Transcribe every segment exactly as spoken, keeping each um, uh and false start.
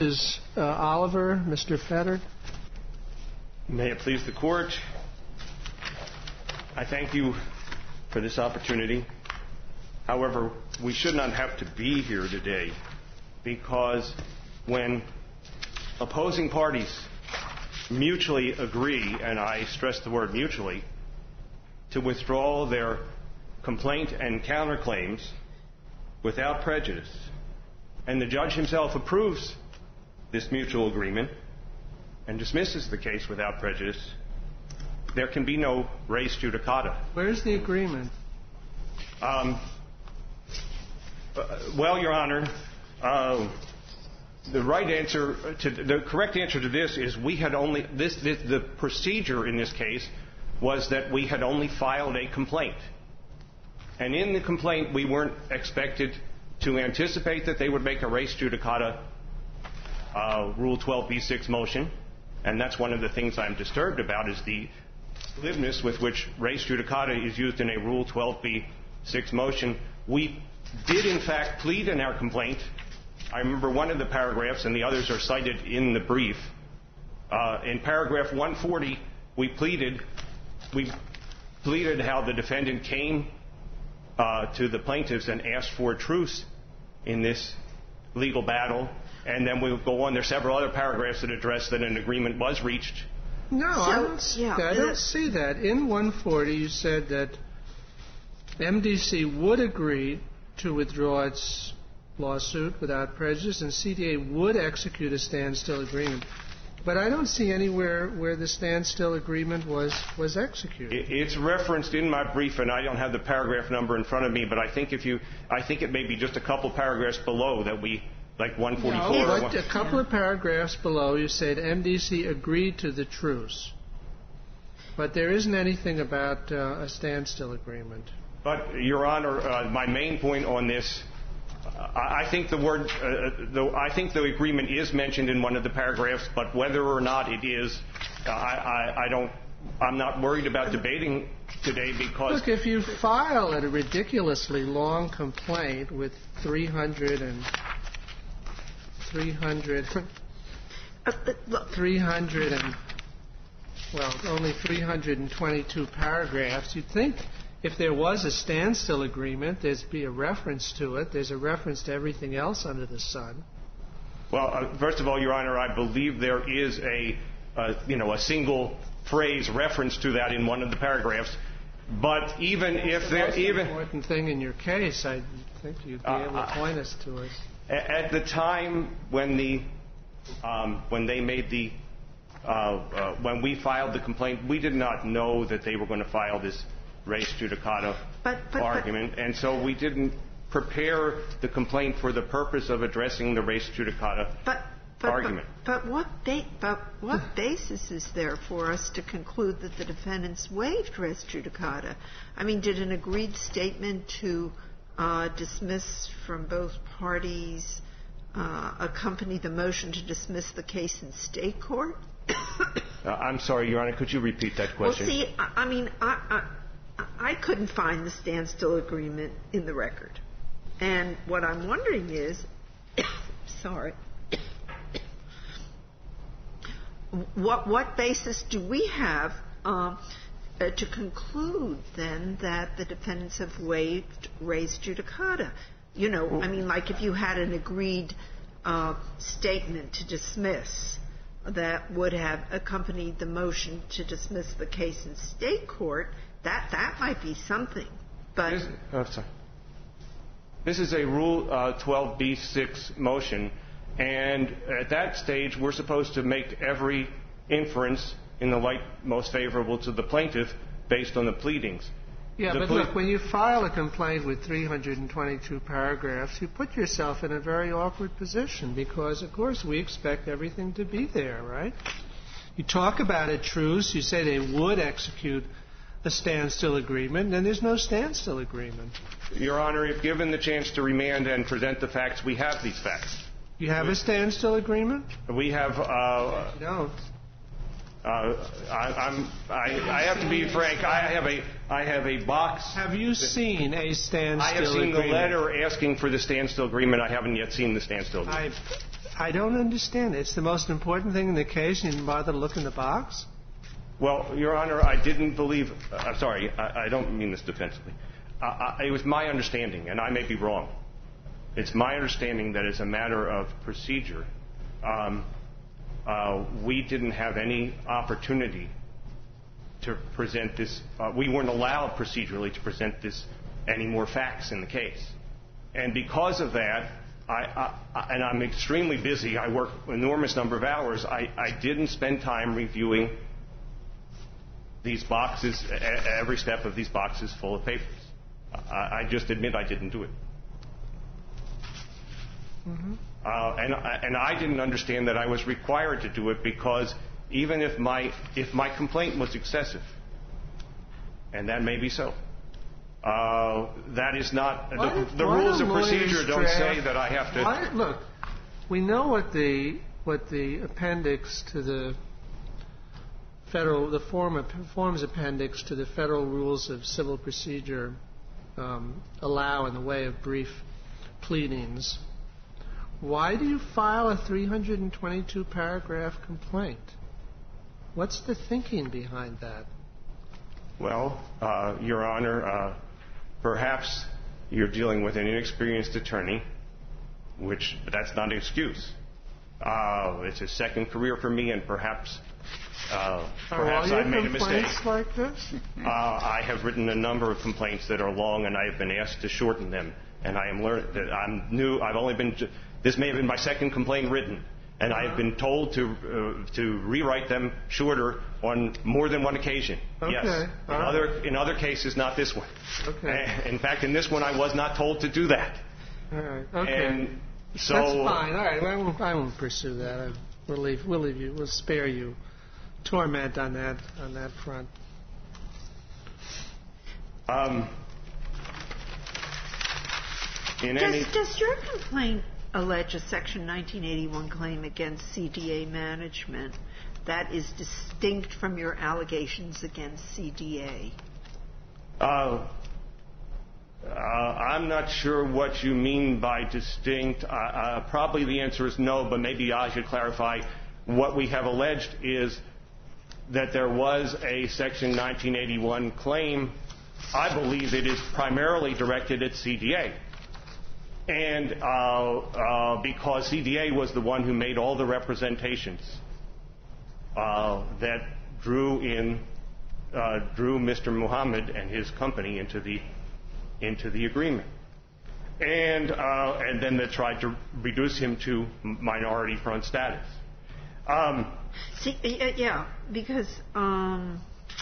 Is uh, Oliver, Mister Fetter? May it please the Court, I thank you for this opportunity. However, we should not have to be here today because when opposing parties mutually agree, and I stress the word mutually, to withdraw their complaint and counterclaims without prejudice, and the judge himself approves this mutual agreement and dismisses the case without prejudice, there can be no res judicata. Where's the agreement? Um, uh, well, Your Honor, uh, the right answer, to, the correct answer to this is we had only, this, this, the procedure in this case was that we had only filed a complaint. And in the complaint, we weren't expected to anticipate that they would make a res judicata uh, Rule twelve b six motion. And that's one of the things I'm disturbed about, is the glibness with which res judicata is used in a Rule twelve b six motion. We did, in fact, plead in our complaint. I remember one of the paragraphs, and the others are cited in the brief. Uh, in paragraph one forty, we pleaded, we pleaded how the defendant came uh, to the plaintiffs and asked for a truce in this legal battle. And then we'll go on. There are several other paragraphs that address that an agreement was reached. No, so, I, don't see yeah, that. I don't see that. In one forty, you said that M D C would agree to withdraw its lawsuit without prejudice, and C D A would execute a standstill agreement. But I don't see anywhere where the standstill agreement was, was executed. It's referenced in my brief, and I don't have the paragraph number in front of me, but I think if you, I think it may be just a couple paragraphs below that we, like one forty-four. No, but a couple of paragraphs below, you said M D C agreed to the truce. But there isn't anything about uh, a standstill agreement. But, Your Honor, uh, my main point on this, uh, I think the word, uh, the, I think the agreement is mentioned in one of the paragraphs, but whether or not it is, uh, I, I, I don't, I'm not worried about debating today because... Look, if you file a ridiculously long complaint with three hundred and... three hundred... three hundred and... well, only three hundred twenty-two paragraphs, you'd think if there was a standstill agreement, there'd be a reference to it. There's a reference to everything else under the sun. Well, uh, first of all, Your Honor, I believe there is a, uh, you know, a single phrase reference to that in one of the paragraphs. But even if there, That's even the important thing in your case, I think you'd be able to point us to it. At the time when the, um, when they made the, uh, uh, when we filed the complaint, we did not know that they were going to file this res judicata but, but, argument, but, and so we didn't prepare the complaint for the purpose of addressing the res judicata but, but, argument. But, but what ba- but what basis is there for us to conclude that the defendants waived res judicata? I mean, did an agreed statement to uh, dismiss from both parties uh, accompany the motion to dismiss the case in state court? uh, I'm sorry, Your Honor, could you repeat that question? Well, see, I, I mean, I, I I couldn't find the standstill agreement in the record. And what I'm wondering is, sorry, what what basis do we have uh, uh, to conclude then that the defendants have waived res judicata? You know, I mean, like if you had an agreed uh, statement to dismiss that would have accompanied the motion to dismiss the case in state court, That that might be something, but this, oh, sorry. This is a Rule uh, twelve b six motion, and at that stage, we're supposed to make every inference in the light most favorable to the plaintiff based on the pleadings. Yeah, the but ple- look, when you file a complaint with three hundred twenty-two paragraphs, you put yourself in a very awkward position because, of course, we expect everything to be there, right? You talk about a truce, you say they would execute a standstill agreement, and there's no standstill agreement. Your Honor, if given the chance to remand and present the facts, we have these facts. You have a standstill agreement? We have. Uh, you don't. Uh, I, I'm. I, I have to be frank. I have a. I have a box. Have you seen a standstill agreement? I have seen agreement. the letter asking for the standstill agreement. I haven't yet seen the standstill agreement. I don't understand. It's the most important thing in the case, and you didn't bother to look in the box? Well, Your Honor, I didn't believe uh, – I'm sorry, I, I don't mean this defensively. Uh, I, it was my understanding, and I may be wrong. It's my understanding that as a matter of procedure, um, uh, we didn't have any opportunity to present this. Uh, we weren't allowed procedurally to present this any more facts in the case. And because of that, I, I, and I'm extremely busy. I work an enormous number of hours. I, I didn't spend time reviewing these boxes, every step of these boxes full of papers. I, I just admit I didn't do it. Mm-hmm. Uh, and, and I didn't understand that I was required to do it because even if my if my complaint was excessive, and that may be so, uh, that is not the, the rules of procedure don't say that I have to. Why, look, we know what the what the appendix to the federal the form forms appendix to the federal rules of civil procedure um, allow in the way of brief pleadings. Why do you file a three hundred twenty-two paragraph complaint? What's the thinking behind that? Well, uh, Your Honor, uh, perhaps you're dealing with an inexperienced attorney, which that's not an excuse. Uh, it's a second career for me, and perhaps uh, perhaps I made a mistake. Like this? uh, I have written a number of complaints that are long, and I have been asked to shorten them. And I am learn that I'm new. I've only been. This may have been my second complaint written, and I have been told to uh, to rewrite them shorter on more than one occasion. Okay. Yes. In right. other in other cases, not this one. Okay. In fact, in this one, I was not told to do that. All right. Okay. And so that's fine. All right. Well, I won't, I won't pursue that. I, we'll leave. We'll leave you. We'll spare you torment on that on that front. Um. In does, any does your complaint allege a Section nineteen eighty-one claim against C D A management that is distinct from your allegations against C D A? Uh, uh, I'm not sure what you mean by distinct. Uh, uh, probably the answer is no, but maybe I should clarify. What we have alleged is that there was a Section nineteen eighty-one claim. I believe it is primarily directed at C D A. And uh, uh, because C D A was the one who made all the representations uh, that drew in, uh, drew Mister Muhammad and his company into the into the agreement, and uh, and then they tried to reduce him to minority front status. Um, See, yeah, because um,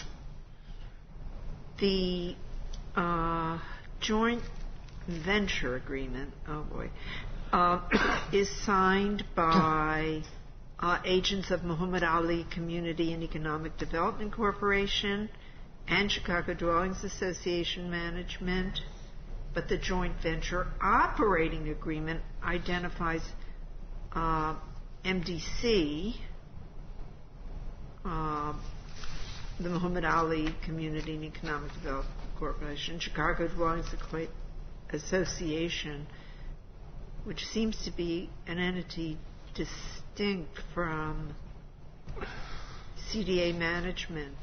the uh, joint venture agreement, oh boy, uh, is signed by uh, agents of Muhammad Ali Community and Economic Development Corporation and Chicago Dwellings Association Management, but the joint venture operating agreement identifies uh, M D C, uh, the Muhammad Ali Community and Economic Development Corporation, Chicago Dwellings Association, which seems to be an entity distinct from C D A management.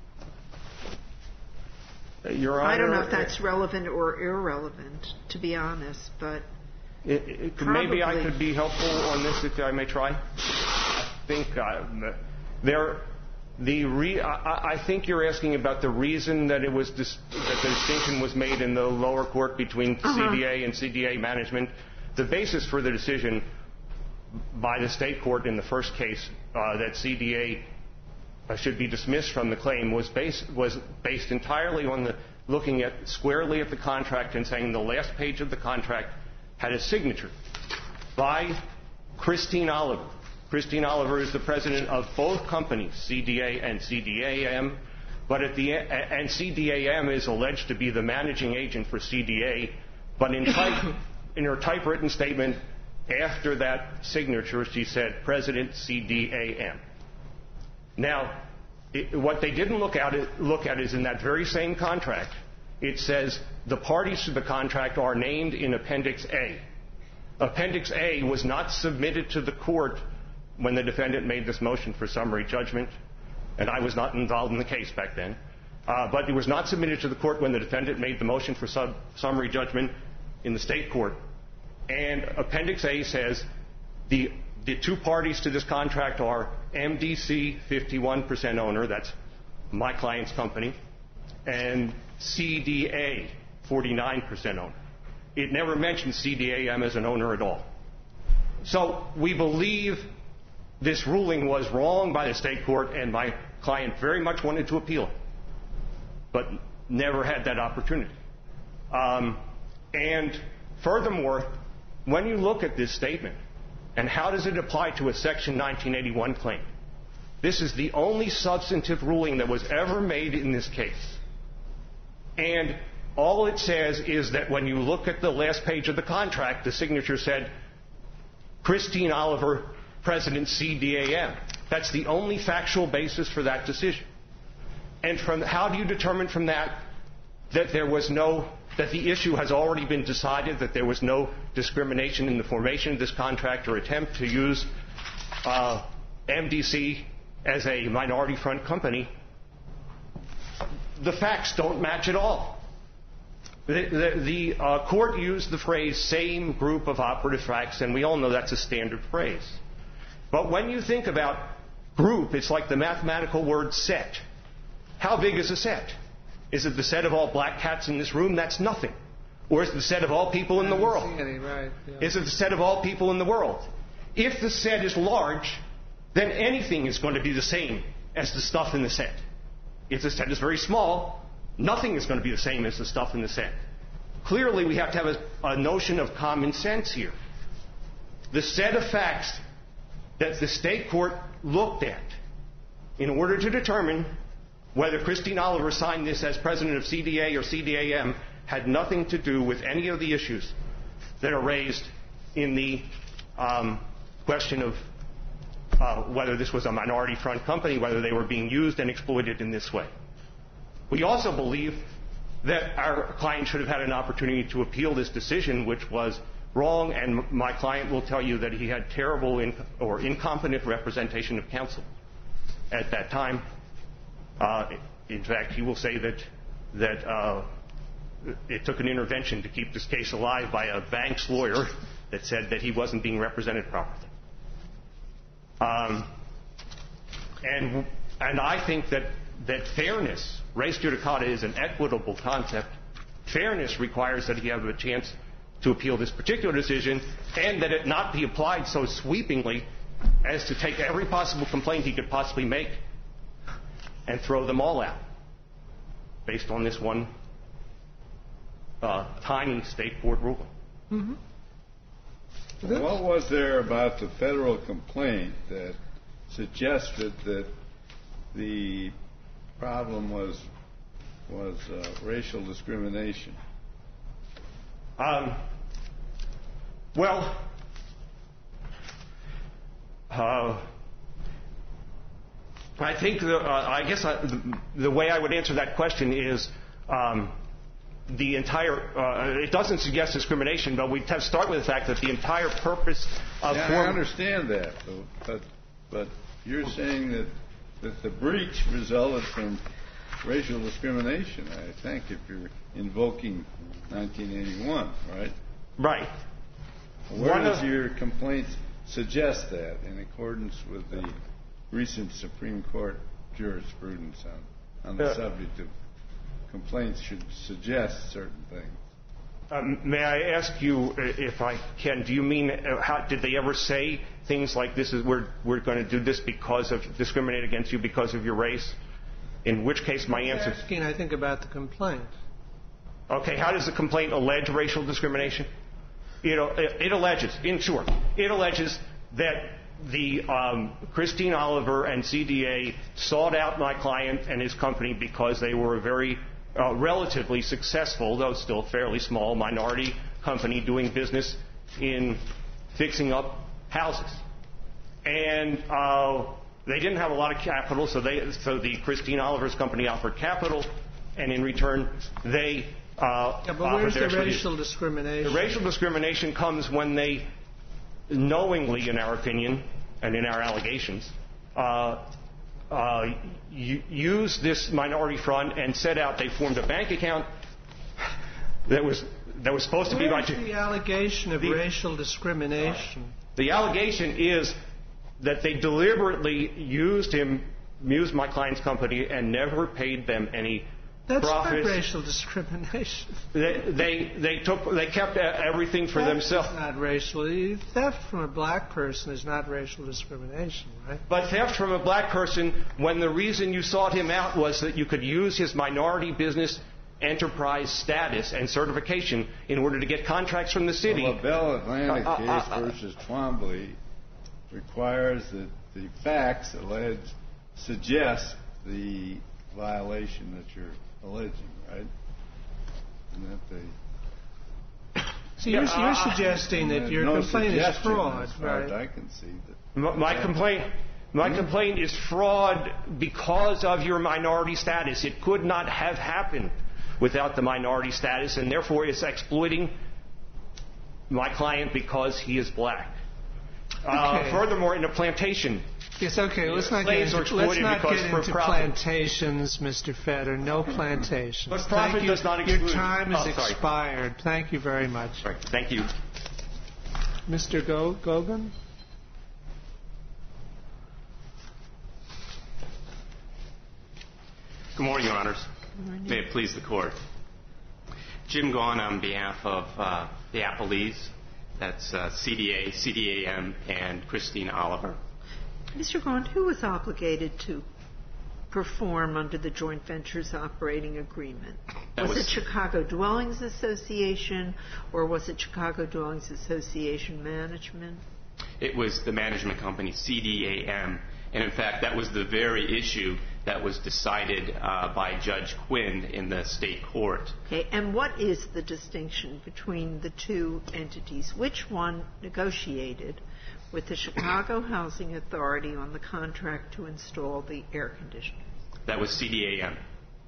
Your Honor, I don't know if that's relevant or irrelevant, to be honest, but it, it, maybe I could be helpful on this if I may try. I think uh, there. The re- I, I think you're asking about the reason that it was dis- that the distinction was made in the lower court between uh-huh. C D A and C D A management. The basis for the decision by the state court in the first case uh, that C D A uh, should be dismissed from the claim was based was based entirely on the looking at squarely at the contract and saying the last page of the contract had a signature by Christine Oliver. Christine Oliver is the president of both companies, C D A and C D A M, but at the and C D A M is alleged to be the managing agent for C D A, but in type, in her typewritten statement after that signature she said President C D A M. Now, it, what they didn't look at it, look at is in that very same contract. It says the parties to the contract are named in Appendix A. Appendix A was not submitted to the court when the defendant made this motion for summary judgment, and I was not involved in the case back then. Uh, but it was not submitted to the court when the defendant made the motion for sub- summary judgment in the state court. And Appendix A says the, the two parties to this contract are M D C, fifty-one percent owner, that's my client's company, and C D A, forty-nine percent owner. It never mentions C D A M as an owner at all. So we believe this ruling was wrong by the state court, and my client very much wanted to appeal it, but never had that opportunity. Um, and furthermore, when you look at this statement, and how does it apply to a Section nineteen eighty-one claim? This is the only substantive ruling that was ever made in this case. And all it says is that when you look at the last page of the contract, the signature said, Christine Oliver, President C D A M. That's the only factual basis for that decision. And from how do you determine from that that there was no, that the issue has already been decided, that there was no discrimination in the formation of this contract or attempt to use uh, M D C as a minority front company? The facts don't match at all. The, the, the uh, court used the phrase same group of operative facts, and we all know that's a standard phrase. But when you think about group, it's like the mathematical word set. How big is a set? Is it the set of all black cats in this room? That's nothing. Or is it the set of all people in the world? Any, right, yeah. Is it the set of all people in the world? If the set is large, then anything is going to be the same as the stuff in the set. If the set is very small, nothing is going to be the same as the stuff in the set. Clearly, we have to have a, a notion of common sense here. The set of facts that the state court looked at in order to determine whether Christine Oliver signed this as president of C D A or C D A M had nothing to do with any of the issues that are raised in the um, question of uh, whether this was a minority front company, whether they were being used and exploited in this way. We also believe that our client should have had an opportunity to appeal this decision, which was wrong, and my client will tell you that he had terrible inc- or incompetent representation of counsel at that time. Uh, in fact, he will say that that uh, it took an intervention to keep this case alive by a bank's lawyer that said that he wasn't being represented properly. Um, and and I think that that fairness, res judicata is an equitable concept. Fairness requires that he have a chance to appeal this particular decision, and that it not be applied so sweepingly as to take every possible complaint he could possibly make and throw them all out based on this one uh, tiny state court ruling. Mm-hmm. What was there about the federal complaint that suggested that the problem was was uh, racial discrimination? Um, well, uh, I think the, uh, I guess I, the, the way I would answer that question is um, the entire. Uh, it doesn't suggest discrimination, but we have to start with the fact that the entire purpose of. Yeah, I understand that, but but you're saying that that the breach resulted from racial discrimination, I think, if you're invoking nineteen eighty-one, right? Right. Where One does of, your complaint suggest that, in accordance with the recent Supreme Court jurisprudence on, on the uh, subject of complaints should suggest certain things? Um, may I ask you, if I can, do you mean, uh, how, did they ever say things like this is, we're, we're going to do this because of, discriminate against you because of your race? In which case my answer... I'm asking, I think, about the complaint. Okay, how does the complaint allege racial discrimination? You know, it, it alleges, in short, it alleges that the um, Christine Oliver and C D A sought out my client and his company because they were a very uh, relatively successful, though still fairly small, minority company doing business in fixing up houses. And uh, they didn't have a lot of capital, so they, so the Christine Oliver's company offered capital, and in return they Uh, yeah, but where's the racial, racial discrimination? The racial discrimination comes when they knowingly, in our opinion, and in our allegations, uh, uh, used this minority fund and set out they formed a bank account that was that was supposed to be by. Where's the allegation of the, racial discrimination? The allegation is that they deliberately used him, used my client's company, and never paid them any That's profits. not racial discrimination. They, they they took they kept everything for Theft themselves. is not racial. Theft from a black person is not racial discrimination, right? But theft from a black person, when the reason you sought him out was that you could use his minority business enterprise status and certification in order to get contracts from the city. The LaBelle Atlantic uh, uh, case uh, versus Twombly requires that the facts alleged suggest the violation that you're alleging, right? And that they So you're, Yeah, you're uh, suggesting that your no complaint is suggestion, fraud, as far as right? I can see that. My, my complaint, my complaint is fraud because of your minority status. It could not have happened without the minority status, and therefore it's exploiting my client because he is black. Uh, Okay. furthermore, in a plantation, Yes, okay. Let's not get slaves are into, let's exploited not because get for into profit. plantations, Mister Feder. No plantations. But profit Thank you. does not Your exclude- time is Oh, sorry. expired. Thank you very much. Right, thank you. Mister Go- Gogan? Good morning, Your Honors. May it please the Court. Jim Gaughan on behalf of uh, the Appellees, that's uh, C D A, C D A M, and Christine Oliver. Mister Gaughan, who was obligated to perform under the joint ventures operating agreement? That Was, was- it Chicago Dwellings Association, or was it Chicago Dwellings Association Management? It was the management company, C D A M, and in fact, that was the very issue that was decided uh, by Judge Quinn in the state court. Okay, and what is the distinction between the two entities? Which one negotiated with the Chicago Housing Authority on the contract to install the air conditioner? That was C D A M.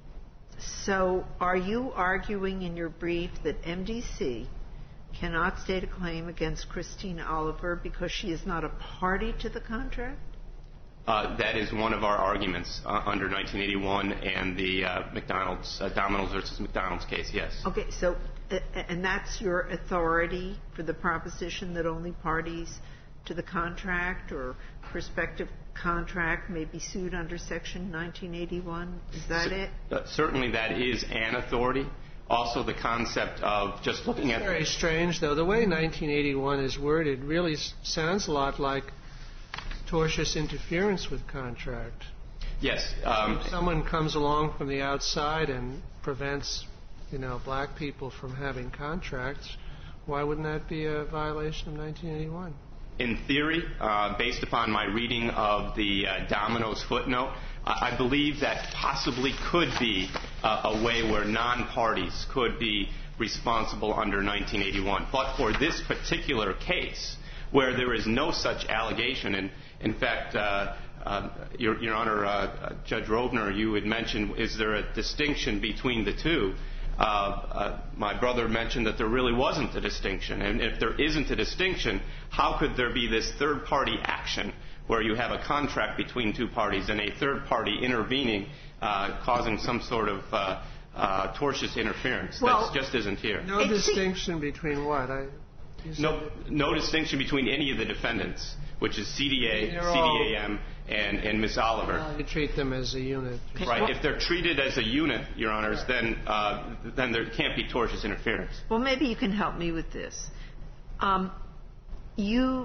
So are you arguing in your brief that M D C cannot state a claim against Christine Oliver because she is not a party to the contract? Uh, that is one of our arguments uh, under nineteen eighty-one and the uh, McDonald's, uh, Domino's versus McDonald's case, yes. Okay, so, uh, and that's your authority for the proposition that only parties to the contract or prospective contract may be sued under Section nineteen eighty-one? Is that C- it? Uh, certainly that is an authority. Also the concept of just looking at... Very strange, though. The way nineteen eighty-one is worded really s- sounds a lot like tortious interference with contract. Yes. Um, If someone comes along from the outside and prevents, you know, black people from having contracts, why wouldn't that be a violation of nineteen eighty-one? in theory, uh, based upon my reading of the uh, Domino's footnote, I believe that possibly could be uh, a way where non-parties could be responsible under nineteen eighty-one. But for this particular case, where there is no such allegation, and in fact, uh, uh, Your, Your Honor, uh, Judge Robner, you had mentioned, is there a distinction between the two? Uh, uh, my brother mentioned that there really wasn't a distinction. And if there isn't a distinction, how could there be this third-party action where you have a contract between two parties and a third party intervening, uh, causing some sort of uh, uh, tortious interference? Well, that just isn't here. No It's- distinction between what? I, you said- No, no distinction between any of the defendants, which is C D A, They're all- C D A M, and, and Miz Oliver. Well, you treat them as a unit. Right. If they're treated as a unit, Your Honors, then uh, then there can't be tortious interference. Well, maybe you can help me with this. Um, you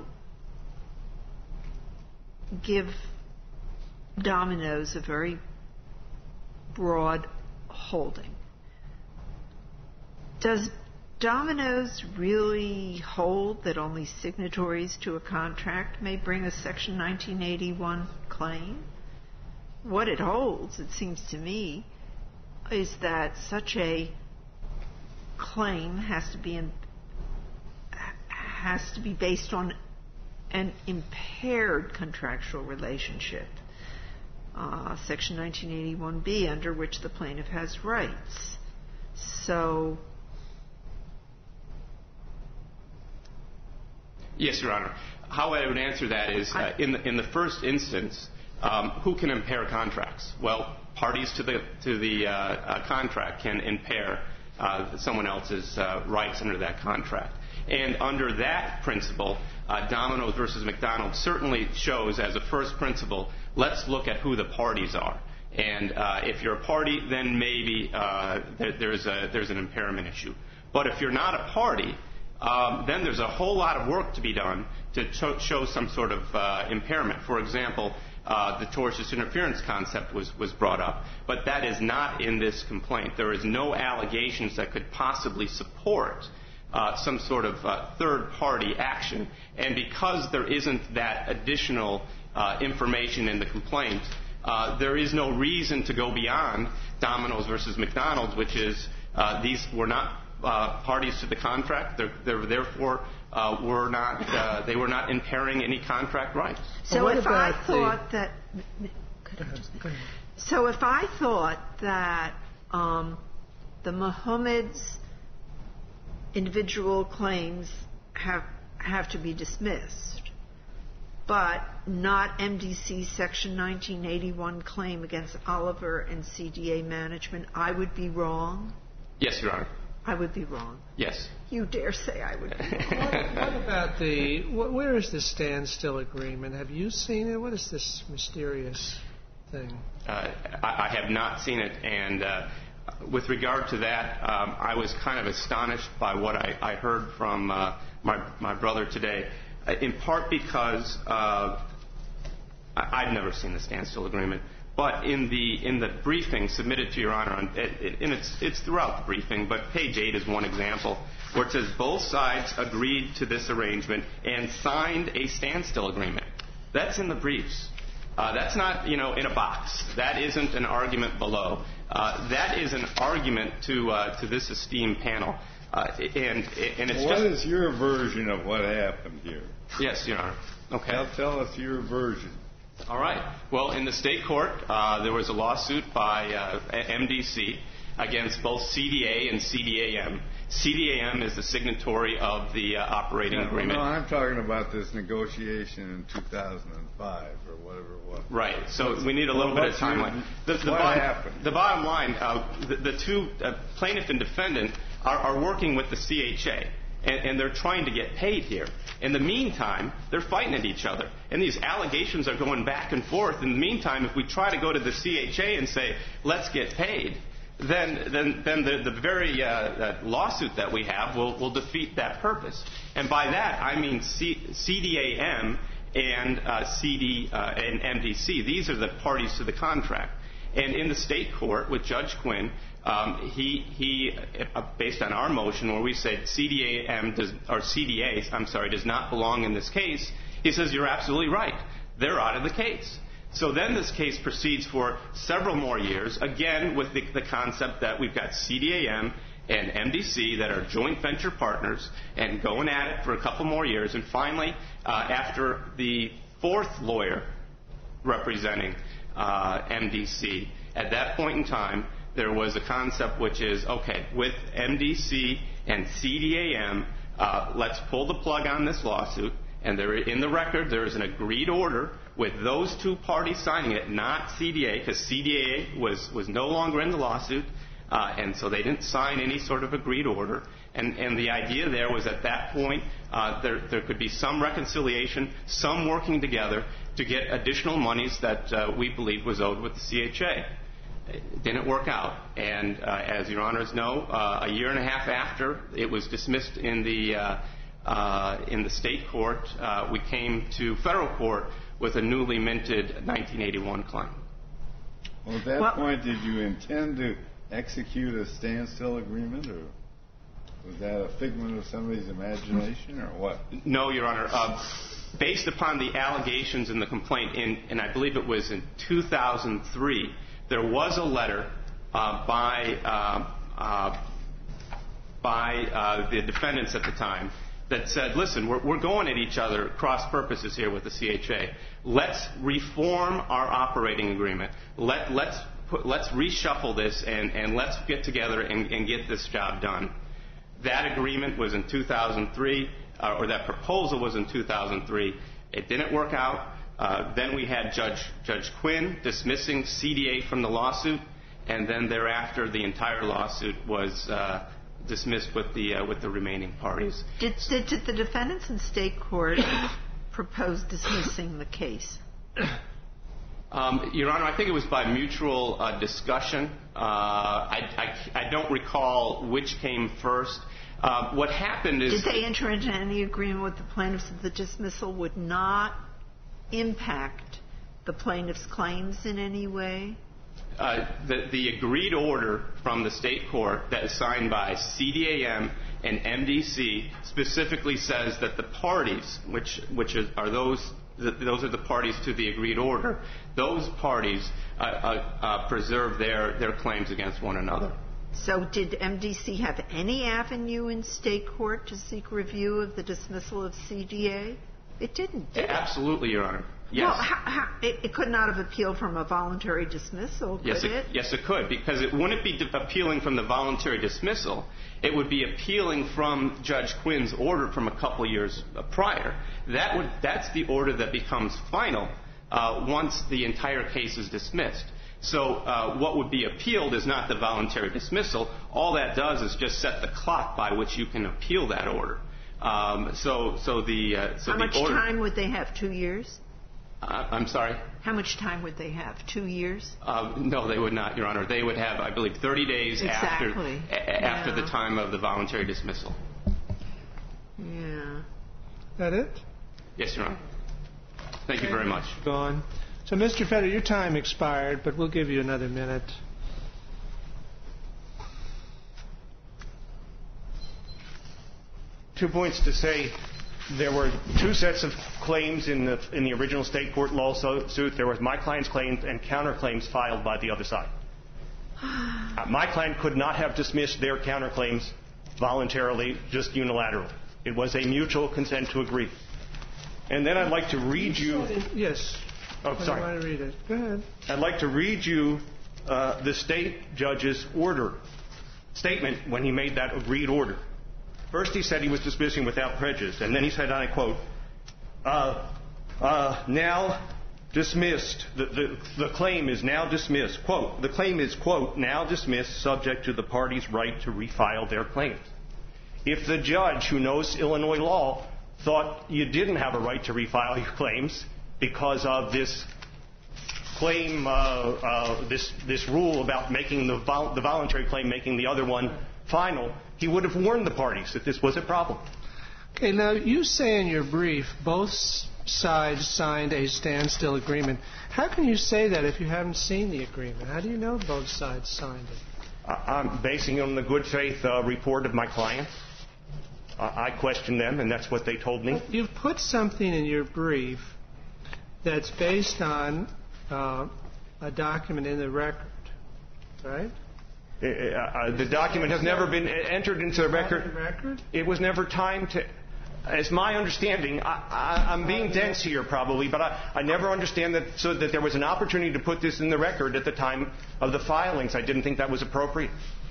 give Domino's a very broad holding. Does Domino's really hold that only signatories to a contract may bring a Section nineteen eighty-one claim? What it holds, it seems to me, is that such a claim has to be in, has to be based on an impaired contractual relationship, uh, Section nineteen eighty-one B, under which the plaintiff has rights. So, yes, Your Honor. How I would answer that is, uh, in, the, in the first instance, um, who can impair contracts? Well, parties to the, to the uh, uh, contract can impair uh, someone else's uh, rights under that contract. And under that principle, uh, Domino's versus McDonald's certainly shows as a first principle, let's look at who the parties are. And uh, if you're a party, then maybe uh, there, there's, a, there's an impairment issue. But if you're not a party, um, then there's a whole lot of work to be done to cho- show some sort of uh, impairment. For example, uh, the tortious interference concept was, was brought up. But that is not in this complaint. There is no allegations that could possibly support uh, some sort of uh, third-party action. And because there isn't that additional uh, information in the complaint, Uh, there is no reason to go beyond Domino's versus McDonald's, which is uh, these were not uh, parties to the contract. They're, they're therefore uh, were not uh, they were not impairing any contract rights. So well, if I the... thought that, Go ahead, go ahead. so if I thought that um, the Mohammed's individual claims have have to be dismissed, but not M D C's Section nineteen eighty-one claim against Oliver and C D A Management, I would be wrong? Yes, Your Honor. I would be wrong. Yes. You dare say I would be wrong. What, what about the, wh- where is the standstill agreement? Have you seen it? What is this mysterious thing? Uh, I, I have not seen it, and uh, with regard to that, um, I was kind of astonished by what I, I heard from uh, my, my brother today. In part because uh, I've never seen the standstill agreement, but in the in the briefing submitted to Your Honor, and it, it, it's, it's throughout the briefing, but page eight is one example where it says both sides agreed to this arrangement and signed a standstill agreement. That's in the briefs. Uh, that's not, you know, in a box. That isn't an argument below. Uh, that is an argument to uh, to this esteemed panel. Uh, and, and it's what just, is your version of what happened here? Yes, Your Honor. Okay. Now tell us your version. All right. Well, in the state court, uh, there was a lawsuit by uh, M D C against both C D A and C D A M. C D A M is the signatory of the uh, operating yeah, agreement. No, I'm talking about this negotiation in two thousand five or whatever it was. Right. So we need a little well, bit of timeline. The, the, the, what bottom, happened? the bottom line, uh, the, the two uh, plaintiff and defendant are, are working with the C H A. And, and they're trying to get paid here. In the meantime, they're fighting at each other. And these allegations are going back and forth. In the meantime, if we try to go to the C H A and say, let's get paid, then then, then the, the very uh, uh, lawsuit that we have will, will defeat that purpose. And by that, I mean C, CDAM and, uh, C D, uh, and M D C. These are the parties to the contract. And in the state court with Judge Quinn, um, he, he uh, based on our motion where we said C D A M does, or C D A, I'm sorry, does not belong in this case, he says you're absolutely right. They're out of the case. So then this case proceeds for several more years, again with the, the concept that we've got C D A M and M D C that are joint venture partners and going at it for a couple more years. And finally, uh, after the fourth lawyer representing uh, M D C, at that point in time, there was a concept which is, okay, with M D C and C D A M, uh, let's pull the plug on this lawsuit. And there, in the record, there is an agreed order with those two parties signing it, not C D A, because C D A was, was no longer in the lawsuit, uh, and so they didn't sign any sort of agreed order. And, and the idea there was at that point uh, there, there could be some reconciliation, some working together to get additional monies that uh, we believed was owed with the C H A. It didn't work out. And uh, as Your Honors know, uh, a year and a half after it was dismissed in the uh, uh, in the state court, uh, we came to federal court with a newly minted nineteen eighty-one claim. Well, at that well, point, did you intend to execute a standstill agreement, or was that a figment of somebody's imagination, or what? No, Your Honor. Uh, based upon the allegations in the complaint, in, and I believe it was in two thousand three, there was a letter uh, by uh, uh, by uh, the defendants at the time that said, listen, we're, we're going at each other cross purposes here with the C H A. Let's reform our operating agreement. Let, let's put, let's reshuffle this and, and let's get together and, and get this job done. That agreement was in two thousand three, uh, or that proposal was in two thousand three. It didn't work out. Uh, then we had Judge, Judge Quinn dismissing C D A from the lawsuit, and then thereafter the entire lawsuit was uh, dismissed with the uh, with the remaining parties. Did, did, did the defendants in state court propose dismissing the case? Um, Your Honor, I think it was by mutual uh, discussion. Uh, I, I, I don't recall which came first. Uh, what happened is... Did they enter into any agreement with the plaintiffs that the dismissal would not impact the plaintiff's claims in any way? Uh, the, the agreed order from the state court that is signed by C D A M and M D C specifically says that the parties, which, which is, are those... those are the parties to the agreed order. Those parties uh, uh, uh, preserve their, their claims against one another. So did M D C have any avenue in state court to seek review of the dismissal of C D A? It didn't, did it? Absolutely, Your Honor. Yes. Well, how, how, it, it could not have appealed from a voluntary dismissal, could yes, it, it? Yes, it could, because it wouldn't be de- appealing from the voluntary dismissal. It would be appealing from Judge Quinn's order from a couple years prior. That would, that's the order that becomes final uh, once the entire case is dismissed. So uh, what would be appealed is not the voluntary dismissal. All that does is just set the clock by which you can appeal that order. Um, so, so the uh, so How the much order, time would they have? Two years? Uh, I'm sorry? How much time would they have? Two years? Uh, no, they would not, Your Honor. They would have, I believe, thirty days exactly. after a- yeah. after the time of the voluntary dismissal. Yeah. That it? Yes, Your Honor. Thank you very much. Gone. So, Mister Fetter, your time expired, but we'll give you another minute. Two points to say. There were two sets of claims in the in the original state court lawsuit. There was my client's claims and counterclaims filed by the other side. Uh, my client could not have dismissed their counterclaims voluntarily, just unilaterally. It was a mutual consent to agree. And then I'd like to read you... Yes. Oh, sorry. I want to read it. Go ahead. I'd like to read you uh, the state judge's order, statement when he made that agreed order. First he said he was dismissing without prejudice, and then he said, and I quote, uh, uh, now dismissed, the, the, the claim is now dismissed, quote, the claim is, quote, now dismissed subject to the party's right to refile their claims. If the judge who knows Illinois law thought you didn't have a right to refile your claims because of this claim, uh, uh, this, this rule about making the, vol- the voluntary claim, making the other one final, he would have warned the parties that this was a problem. Okay, now you say in your brief both sides signed a standstill agreement. How can you say that if you haven't seen the agreement? How do you know both sides signed it? I'm basing it on the good faith uh, report of my client. Uh, I questioned them, and that's what they told me. You've put something in your brief that's based on uh, a document in the record, right? Uh, uh, the document has never been entered into the record. record. It was never time to. As my understanding, I, I, I'm being dense here probably, but I, I never understand that so that there was an opportunity to put this in the record at the time of the filings. I didn't think that was appropriate.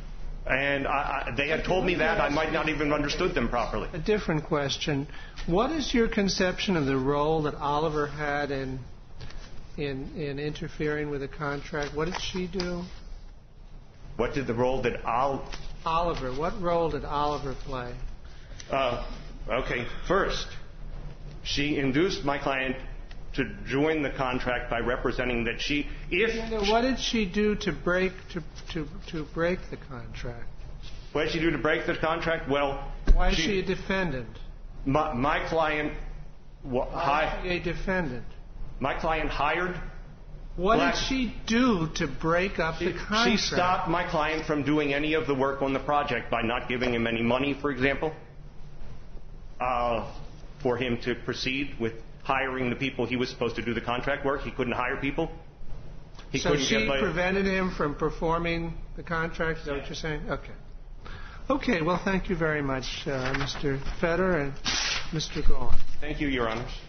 And I, I, they had told me that. I might not even understood them properly. A different question. What is your conception of the role that Oliver had in in, in interfering with the contract? What did she do? What did the role that I'll... Oliver. What role did Oliver play? Uh, okay. First, she induced my client to join the contract by representing that she, if... No, no, what did she do to break to to to break the contract? What did she do to break the contract? Well, why is she, she a defendant? My, my client... Wh- why is she a defendant? My client hired... What Black, did she do to break up she, the contract? She stopped my client from doing any of the work on the project by not giving him any money, for example, uh, for him to proceed with hiring the people he was supposed to do the contract work. He couldn't hire people. He so couldn't she get prevented him from performing the contract? Is that what you're saying? Okay. Okay, well, thank you very much, uh, Mister Fetter and Mister Gaughan. Thank you, Your Honors.